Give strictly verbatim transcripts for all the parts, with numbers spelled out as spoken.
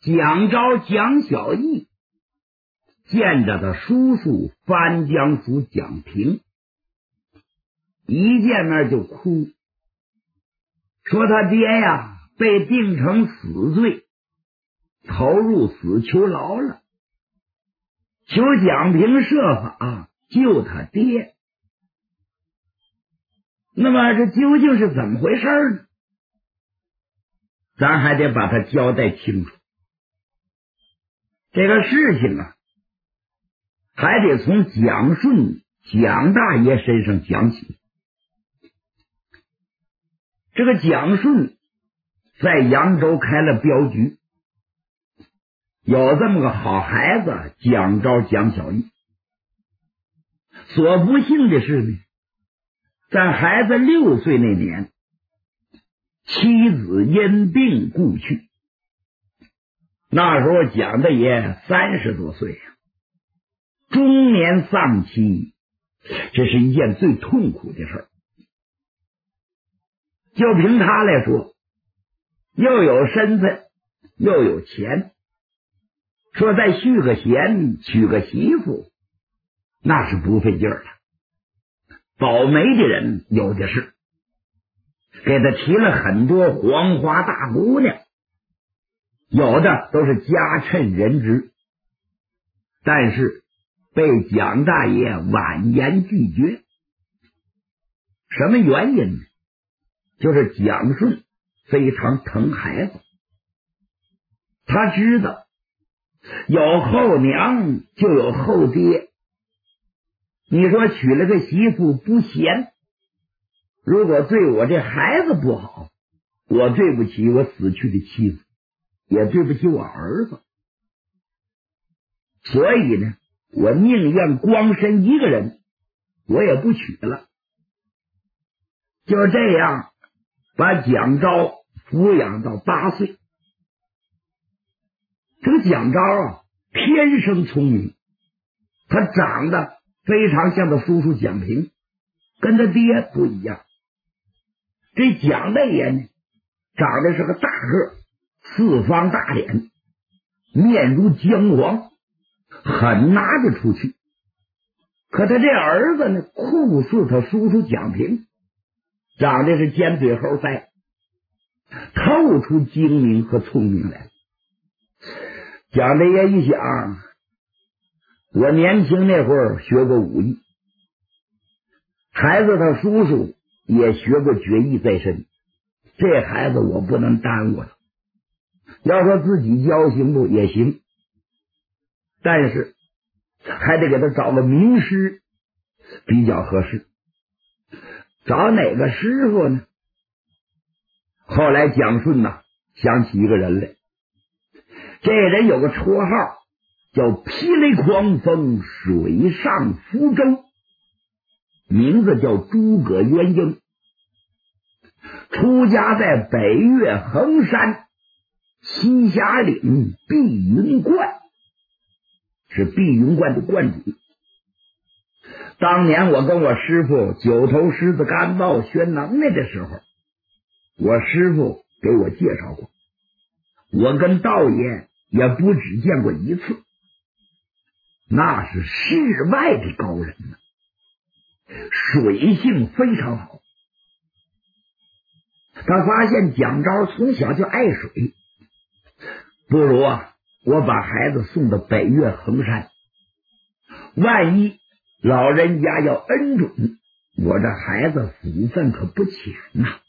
蒋昭、蒋小义见着他叔叔藩江府蒋平，一见面就哭，说他爹呀被定成死罪，投入死囚牢了，求蒋平设法救他爹。那么这究竟是怎么回事呢？咱还得把它交代清楚。这个事情啊，还得从蒋顺蒋大爷身上讲起。这个蒋顺在扬州开了镖局，有这么个好孩子蒋昭、蒋小义。所不幸的是呢，在孩子六岁那年，妻子因病故去。那时候蒋大爷三十多岁啊，中年丧妻，这是一件最痛苦的事儿。就凭他来说，又有身份又有钱，说再续个弦娶个媳妇，那是不费劲儿的。保媒的人有的是，给他提了很多黄花大姑娘，有的都是家趁人之，但是被蒋大爷婉言拒绝。什么原因呢？就是蒋顺非常疼孩子，他知道有后娘就有后爹，你说娶了个媳妇不贤，如果对我这孩子不好，我对不起我死去的妻子，也对不起我儿子。所以呢，我宁愿光身一个人，我也不娶了。就这样把蒋昭抚养到八岁。这个蒋昭啊，天生聪明，他长得非常像他叔叔蒋平，跟他爹不一样。这蒋大爷呢，长得是个大个，四方大脸，面如姜黄，很拿得出去。可他这儿子呢，酷似他叔叔蒋平，长得是尖嘴猴腮，透出精明和聪明来。蒋大爷一想，我年轻那会儿学过武艺，孩子他叔叔也学过绝艺在身，这孩子我不能耽误了。要说自己教行不也行，但是还得给他找个名师比较合适。找哪个师傅呢？后来蒋顺呐想起一个人来，这人有个绰号叫霹雳狂风水上福州，名字叫诸葛元英，出家在北岳衡山西峡岭碧云观，是碧云观的观主。当年我跟我师傅九头狮子干豹学能耐的时候，我师傅给我介绍过，我跟道爷也不只见过一次，那是世外的高人呢，水性非常好。他发现蒋昭从小就爱水，不如啊，我把孩子送到北岳衡山，万一老人家要恩准，我这孩子福分可不浅呐、啊。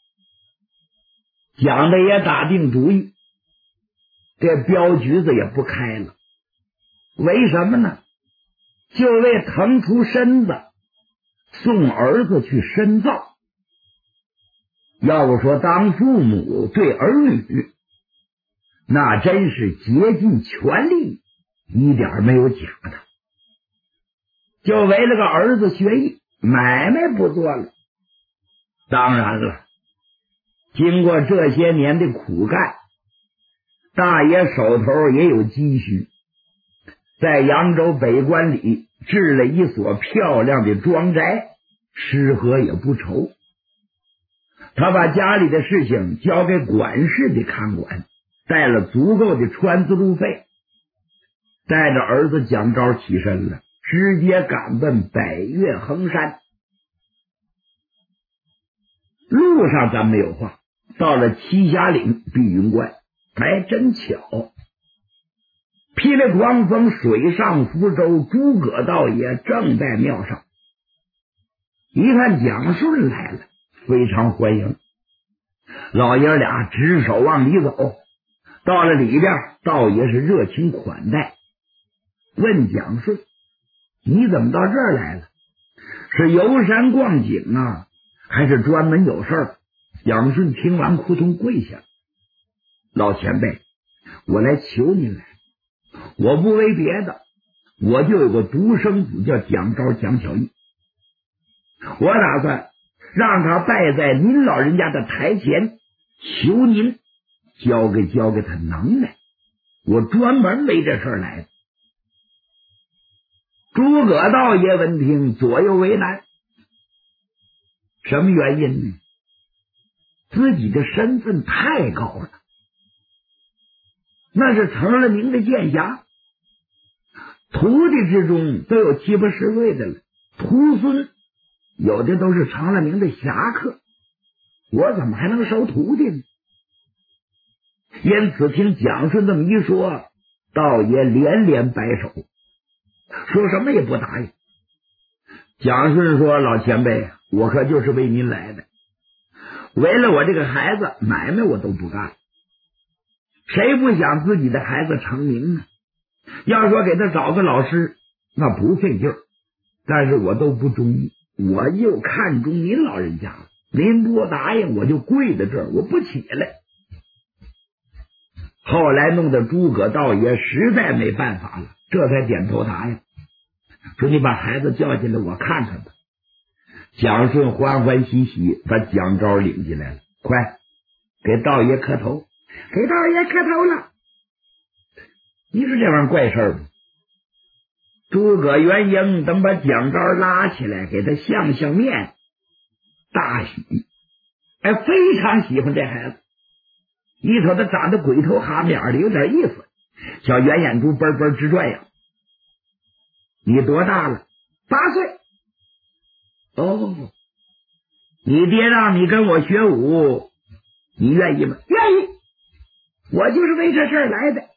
蒋大爷打定主意，这镖局子也不开了。为什么呢？就为腾出身子送儿子去深造。要不说当父母对儿女，那真是竭尽全力，一点没有假的。就为了个儿子学艺，买卖不做了。当然了，经过这些年的苦干，大爷手头也有积蓄，在扬州北关里置了一所漂亮的庄宅，吃喝也不愁。他把家里的事情交给管事的看管， 带了足够的船资路费，带着儿子蒋昭起身了，直接赶奔北岳衡山。路上咱没有话，到了栖霞岭碧云观，哎，真巧，霹雳狂风，水上福州，诸葛道爷正在庙上。一看蒋顺来了，非常欢迎，老爷俩执手往里走。到了里边，道爷是热情款待，问蒋顺：“你怎么到这儿来了？是游山逛景啊，还是专门有事儿？”蒋顺听完扑通跪下：“老前辈，我来求您来，我不为别的，我就有个独生子叫蒋昭蒋小义，我打算让他拜在您老人家的台前，求您教给教给他能耐，我专门为这事儿来的。”诸葛道爷闻听，左右为难。什么原因呢？自己的身份太高了，那是成了名的剑侠，徒弟之中都有七八十岁的了，徒孙有的都是成了名的侠客，我怎么还能收徒弟呢？因此听蒋顺这么一说，道爷连连摆手，说什么也不答应。蒋顺说：“老前辈，我可就是为您来的，为了我这个孩子，买卖我都不干。谁不想自己的孩子成名呢？要说给他找个老师，那不费劲儿，但是我都不中意，我就看中您老人家了。您不答应，我就跪在这儿，我不起来。”后来弄得诸葛道爷实在没办法了，这才点头答应，说：“你把孩子叫进来，我看看吧。”蒋顺欢欢喜喜把蒋昭领进来了，快给道爷磕头，给道爷磕头了。你说这玩意儿怪事儿吗？诸葛元英等把蒋昭拉起来，给他相相面，大喜，哎，非常喜欢这孩子。一瞅他长得鬼头哈面的，有点意思，小圆眼珠嘣嘣直转呀。你多大了？八岁。哦，你爹让你跟我学武，你愿意吗？愿意，我就是为这事儿来的。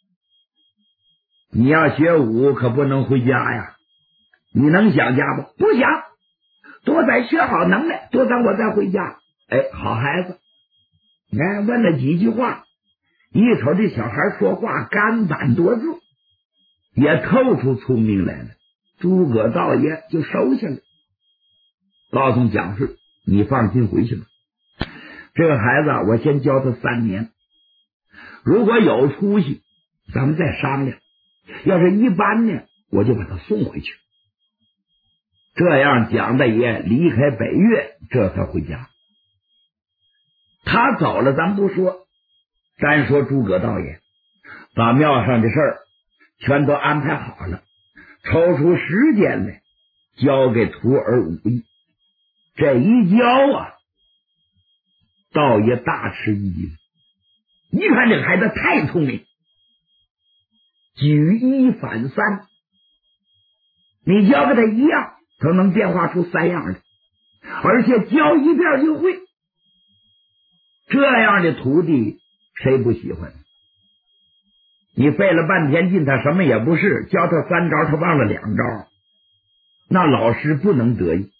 你要学武可不能回家呀，你能想家不？不想，多攒学好能耐，多等我再回家。哎，好孩子。你看问了几句话，一瞅这小孩说话干板多字，也透出聪明来了。诸葛道爷就收下了，告诉蒋顺：“你放心回去吧，这个孩子我先教他三年，如果有出息咱们再商量，要是一般呢我就把他送回去。”这样蒋大爷离开北岳，这才回家。他走了咱不说，单说诸葛道爷把庙上的事儿全都安排好了，抽出时间来教给徒儿武艺。这一教啊，道爷大吃一惊，一看这个孩子太聪明，举一反三，你教给他一样，他能变化出三样来，而且教一遍就会。这样的徒弟谁不喜欢？你费了半天劲，他什么也不是，教他三招他忘了两招，那老师不能得意。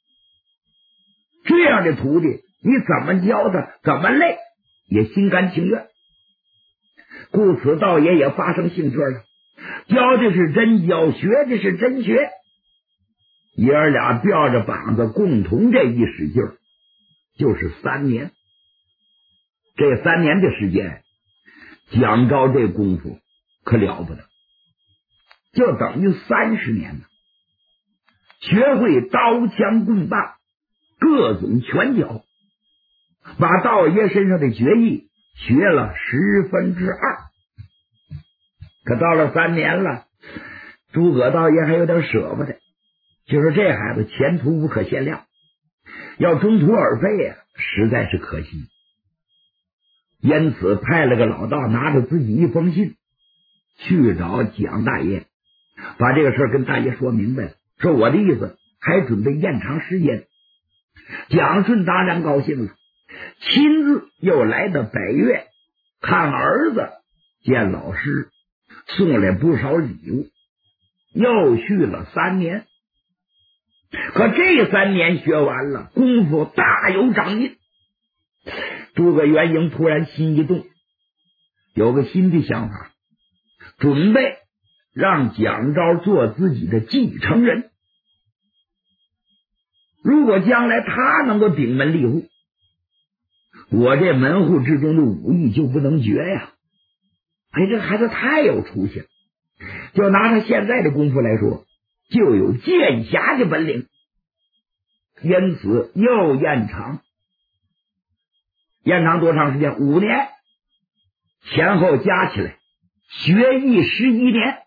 这样的徒弟你怎么教他怎么累也心甘情愿。故此道爷也发生兴趣了，教的是真教，学的是真学。爷儿俩吊着膀子共同这一使劲儿，就是三年。这三年的时间，蒋昭这功夫可了不得，就等于三十年呢。学会刀枪棍棒各种拳脚，把道爷身上的绝艺学了十分之二。可到了三年了，诸葛道爷还有点舍不得，就说这孩子前途无可限量，要中途而废呀、啊，实在是可惜。 因此派了个老道拿着自己一封信去找蒋大爷，把这个事跟大爷说明白了，说我的意思还准备延长时间。蒋顺当然高兴了，亲自又来到北岳看儿子，见老师，送来不少礼物，又续了三年。可这三年学完了，功夫大有长进。诸葛元英突然心一动，有个新的想法，准备让蒋昭做自己的继承人。如果将来他能够顶门立户，我这门户之中的武艺就不能绝呀！哎，这孩子太有出息了。就拿他现在的功夫来说，就有剑侠的本领。因此又延长，延长多长时间？五年，前后加起来学艺十一年，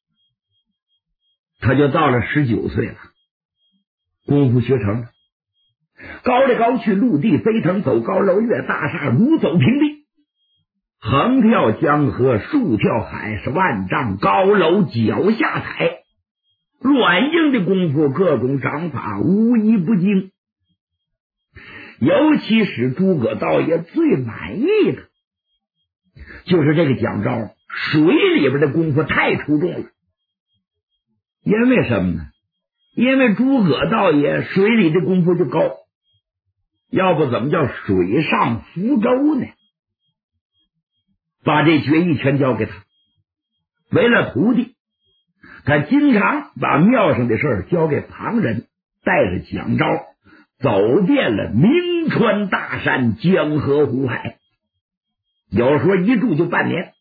他就到了十九岁了，功夫学成了。高来高去，陆地飞腾，走高楼，越大厦，如走平地，横跳江河，竖跳海，是万丈高楼脚下踩。软硬的功夫，各种掌法无一不精。尤其使诸葛道爷最满意的就是这个蒋昭水里边的功夫太出众了。因为什么呢？因为诸葛道爷水里的功夫就高，要不怎么叫水上浮舟呢？把这绝艺全交给他，为了徒弟，他经常把庙上的事儿交给旁人，带着蒋昭走遍了名川大山，江河湖海，有时候一住就半年。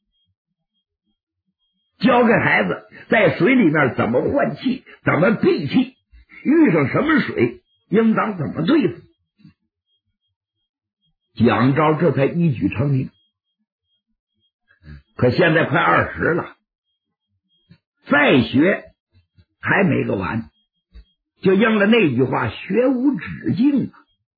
教给孩子在水里面怎么换气，怎么闭气，遇上什么水应当怎么对付。蒋昭这才一举成名。可现在快二十了，再学还没个完，就应了那句话，学无止境啊。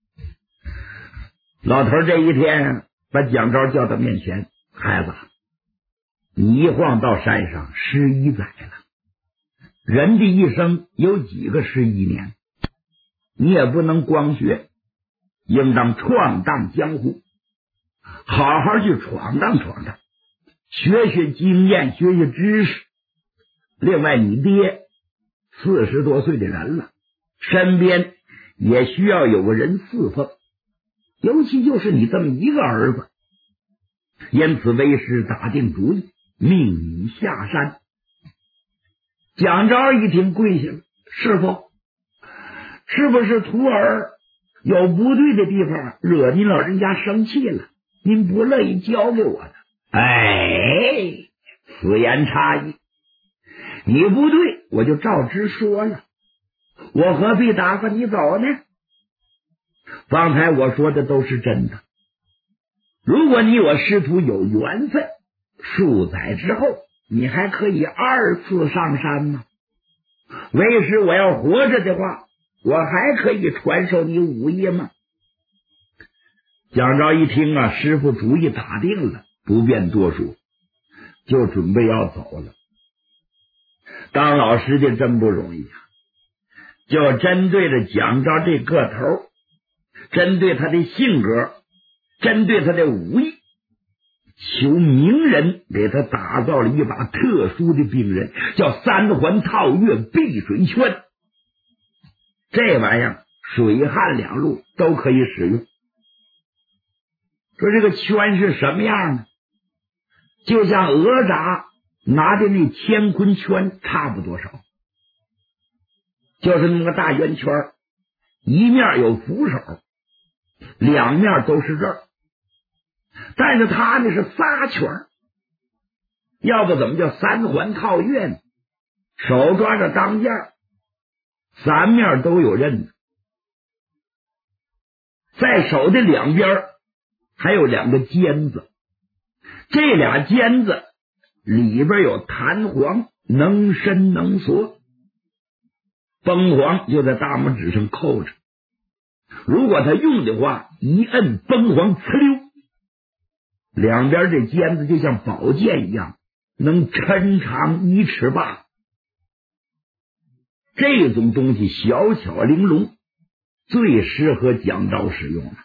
老头这一天把蒋昭叫到面前，孩子，你一晃到山上十一载了，人的一生有几个十一年？你也不能光学，应当闯荡江湖，好好去闯荡闯荡，学学经验，学学知识。另外你爹四十多岁的人了，身边也需要有个人侍奉，尤其就是你这么一个儿子。因此为师打定主意，命你下山。蒋昭一听跪下了，师父，是不是徒儿有不对的地方，惹您老人家生气了，您不乐意教给我的？哎，此言差矣，你不对我就照直说了，我何必打发你走呢？方才我说的都是真的，如果你我师徒有缘分，数载之后你还可以二次上山呢。为师我要活着的话，我还可以传授你武艺吗？蒋昭一听啊，师傅主意打定了，不便多说，就准备要走了。当老师的真不容易啊，就针对着蒋昭这个头，针对他的性格，针对他的武艺，求名人给他打造了一把特殊的兵刃，叫三环套月避水圈。这玩意儿水旱两路都可以使用。说这个圈是什么样呢？就像哪吒拿的那乾坤圈差不多少，就是那么个大圆圈，一面有扶手，两面都是这儿，但是他呢是仨圈，要不怎么叫三环套月呢？手抓着当间，三面都有刃，在手的两边还有两个尖子，这俩尖子里边有弹簧，能伸能缩，崩簧就在大拇指上扣着，如果他用的话，一摁崩簧呲溜， 两边这尖子就像宝剑一样，能抻长一尺八。这种东西小巧玲珑，最适合蒋昭使用了。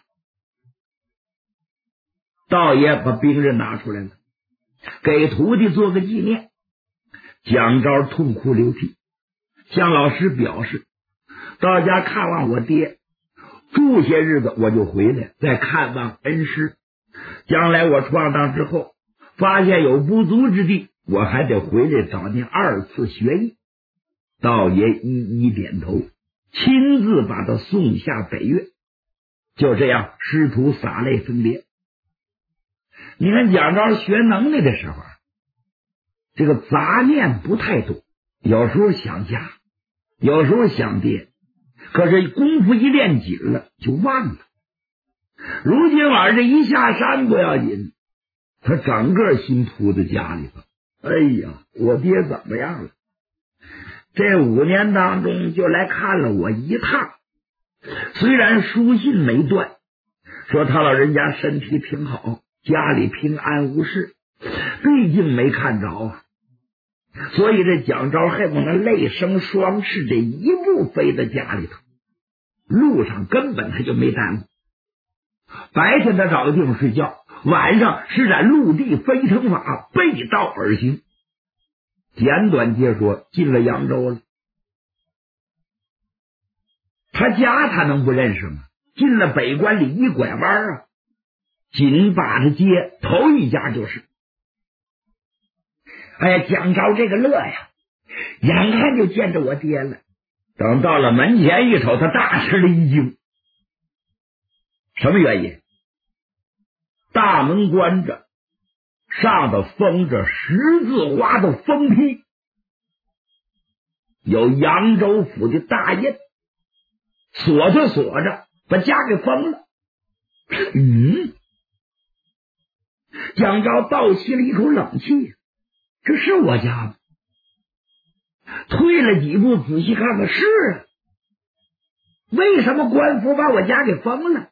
道爷把兵刃拿出来了，给徒弟做个纪念。蒋昭痛哭流涕，向老师表示到家看望我爹，住些日子我就回来再看望恩师，将来我闯荡之后发现有不足之地，我还得回来找您二次学艺。道爷一一点头，亲自把他送下北岳。就这样，师徒洒泪分别。你看蒋昭学能耐的时候，这个杂念不太多，有时候想家，有时候想爹，可是功夫一练紧了就忘了。如今晚上这一下山不要紧，他整个心扑在家里头。哎呀，我爹怎么样了？这五年当中就来看了我一趟，虽然书信没断，说他老人家身体挺好，家里平安无事，毕竟没看着啊。所以这蒋昭恨不得泪生双翅，这一步飞到家里头，路上根本他就没耽误。白天他找个地方睡觉，晚上施展陆地飞腾法，背道而行。简短截说，进了扬州了。他家他能不认识吗？进了北关里一拐弯啊，紧把着街头一家就是。哎呀，蒋昭这个乐呀，眼看就见着我爹了。等到了门前一瞅，他大吃了一惊。什么原因？大门关着，上头封着十字花的封批，有扬州府的大印，锁着锁着把家给封了。嗯，蒋昭倒吸了一口冷气，这是我家吗？退了几步仔细看看，是啊，为什么官府把我家给封了？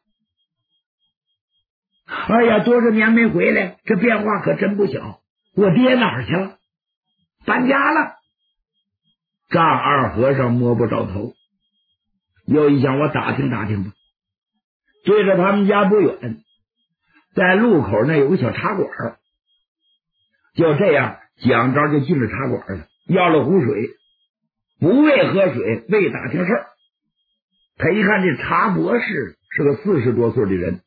哎呀，多少年没回来，这变化可真不小。我爹哪儿去了？搬家了。丈二和尚摸不着头，又一想，我打听打听吧。对着他们家不远，在路口那有个小茶馆，就这样，蒋昭就进了茶馆了，要了壶水，不为喝水，为打听事儿。他一看这茶博士是个四十多岁的人，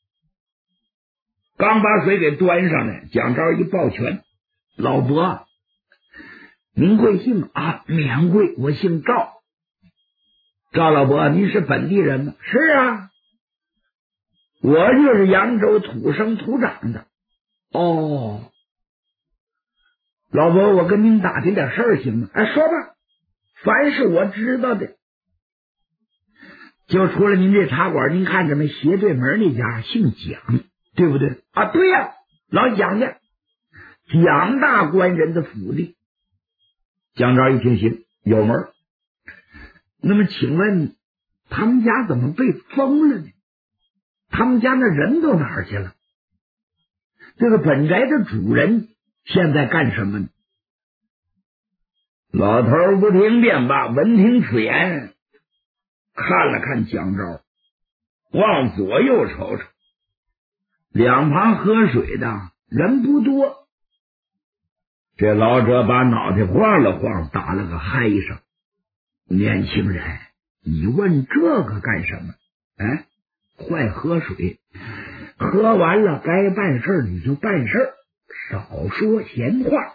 刚把水给端上来，蒋昭一抱拳：“老伯，您贵姓啊？”“免贵，我姓赵。”“赵老伯，您是本地人吗？”“是啊，我就是扬州土生土长的。”“哦，老伯，我跟您打听点事儿行吗？”“哎，说吧，凡是我知道的。”“就除了您这茶馆，您看着没？斜对门那家姓蒋，对不对？”“啊，对呀、啊，老蒋家，蒋大官人的府邸。”蒋昭一听，行，有门。那么请问他们家怎么被封了呢？他们家那人都哪儿去了？这个本宅的主人现在干什么呢？”老头不听便罢，闻听此言，看了看蒋昭，往左右瞅瞅，两旁喝水的人不多。这老者把脑袋晃了晃，打了个嗨声：“年轻人，你问这个干什么？哎，快喝水，喝完了该办事你就办事，少说闲话。”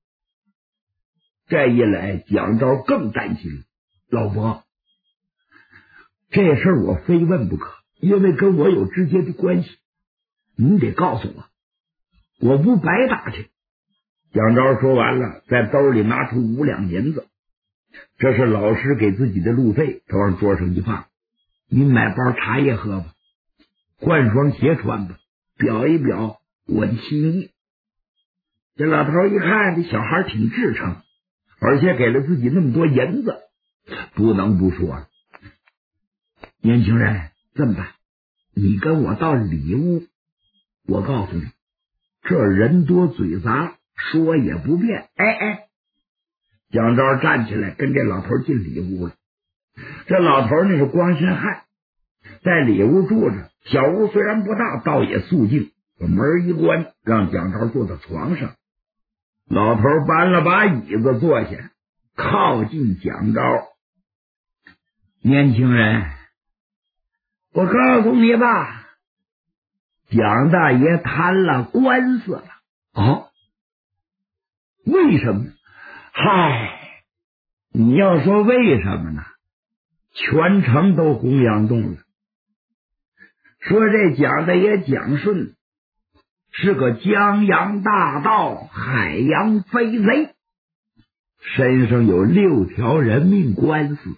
这一来，蒋昭更担心了：“老伯，这事儿我非问不可，因为跟我有直接的关系，您得告诉我，我不白打听。”蒋昭说完了，在兜里拿出五两银子，这是老师给自己的路费，他往桌上一放：“您买包茶叶喝吧，换双鞋穿吧，表一表我的心意。”这老头一看，这小孩挺至诚，而且给了自己那么多银子，不能不说了：“年轻人，这么办，你跟我到里屋，我告诉你， 这人多嘴杂，说也不便。哎哎，蒋昭站起来跟这老头进里屋了。这老头那是光身汉，在里屋住着。小屋虽然不大，倒也肃静。把门一关，让蒋昭坐在床上。老头搬了把椅子坐下，靠近蒋昭。年轻人，我告诉你吧，蒋大爷摊了官司了。哦，为什么？嗨，你要说为什么呢？全城都洪洋动了，说这蒋大爷蒋顺是个江洋大盗，海洋飞贼，身上有六条人命官司。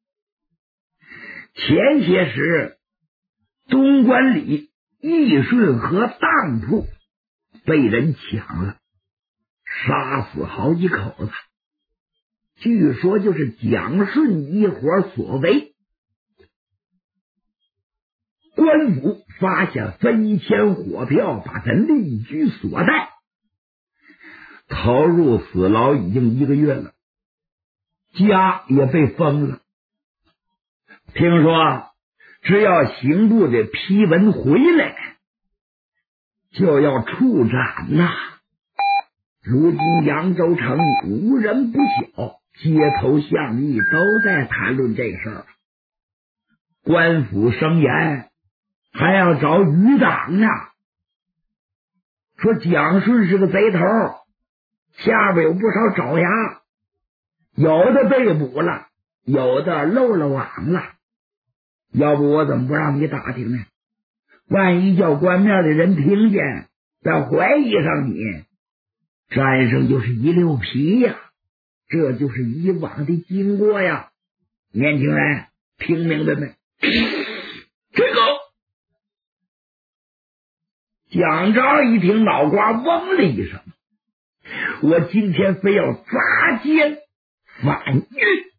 前些时东关里义顺和当铺被人抢了，杀死好几口子，据说就是蒋顺一伙所为。官府发下分签火票，把他立居所带，投入死牢已经一个月了，家也被封了。听说只要刑部的批文回来，就要处斩呐。如今扬州城无人不晓，街头巷议都在谈论这事儿。官府声言还要找余党呢，说蒋顺是个贼头，下边有不少爪牙，有的被捕了，有的漏了网了。要不我怎么不让你打听呢？万一叫官面的人听见，再怀疑上你，沾上就是一溜皮呀。这就是以往的经过呀。年轻人，听明白没？这个蒋昭一听，脑瓜嗡了一声，我今天非要砸奸反狱。